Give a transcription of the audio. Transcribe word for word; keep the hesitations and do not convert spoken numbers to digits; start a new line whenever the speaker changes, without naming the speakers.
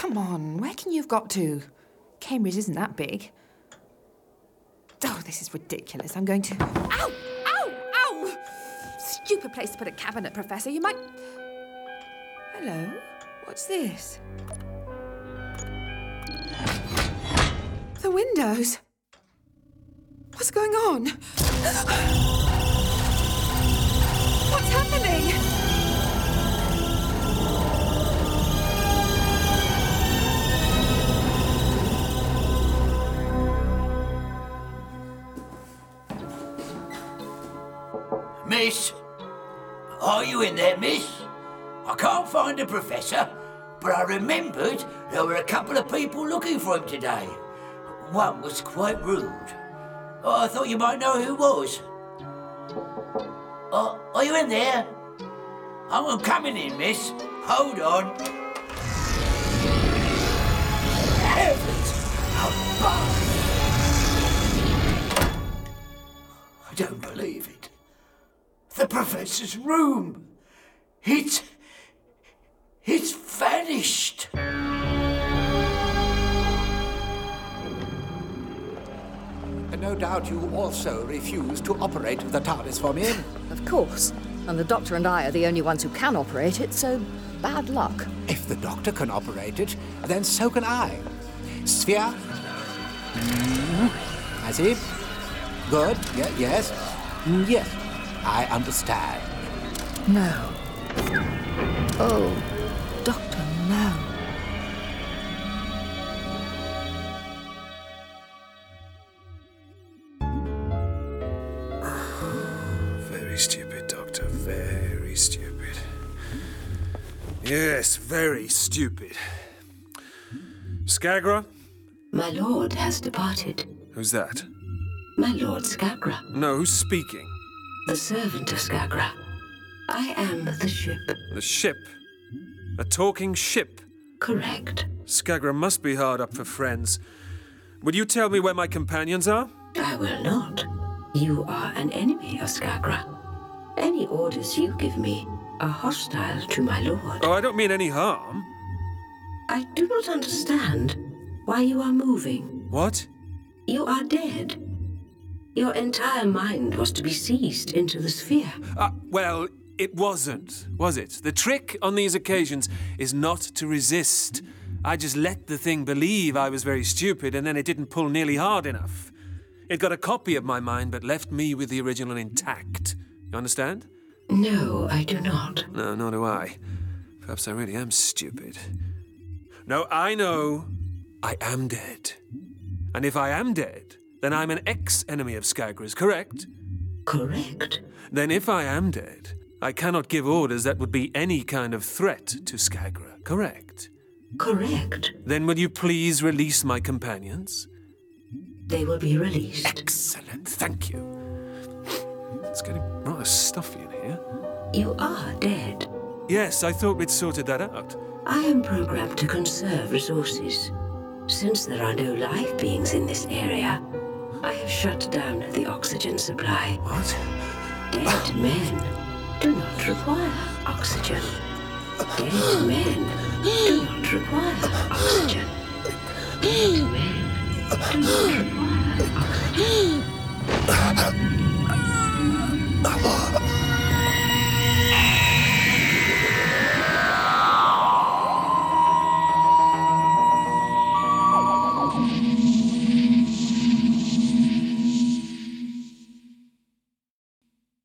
come on, where can you have got to? Cambridge isn't that big. Oh, this is ridiculous. I'm going to... Ow! Ow! Ow! Stupid place to put a cabinet, Professor. You might... Hello? What's this? The windows. What's going on? What's happening?
Miss? Are you in there, miss? I can't find the professor, but I remembered there were a couple of people looking for him today. One was quite rude. Oh, I thought you might know who was. Oh, are you in there? Oh, I'm coming in, miss. Hold on. Heavens above! I don't believe it. The professor's room. It's... It's vanished.
No doubt you also refuse to operate the TARDIS for me.
Of course. And the Doctor and I are the only ones who can operate it, so bad luck.
If the Doctor can operate it, then so can I. Sphere. I see. Good. Yeah, yes. Yes. I understand.
No. Oh, Doctor, no.
Very stupid, Doctor. Very stupid. Yes, very stupid. Skagra?
My lord has departed.
Who's that?
My lord Skagra.
No, who's speaking?
The servant of Skagra. I am the ship.
The ship? A talking ship?
Correct.
Skagra must be hard up for friends. Would you tell me where my companions are?
I will not. You are an enemy of Skagra. Any orders you give me are hostile to my lord.
Oh, I don't mean any harm.
I do not understand why you are moving.
What?
You are dead. Your entire mind was to be seized into the sphere.
Uh, well, it wasn't, was it? The trick on these occasions is not to resist. I just let the thing believe I was very stupid, and then it didn't pull nearly hard enough. It got a copy of my mind, but left me with the original intact. You understand?
No, I do not.
No, nor do I. Perhaps I really am stupid. No, I know I am dead. And if I am dead, then I'm an ex-enemy of Skagra's, correct?
Correct.
Then if I am dead, I cannot give orders that would be any kind of threat to Skagra, correct?
Correct.
Then will you please release my companions?
They will be released.
Excellent, thank you. It's getting rather stuffy in here.
You are dead.
Yes, I thought we'd sorted that out.
I am programmed to conserve resources. Since there are no live beings in this area, I have shut down the oxygen supply.
What?
Dead men do not require oxygen. Dead men do not require oxygen. Dead men do not require oxygen.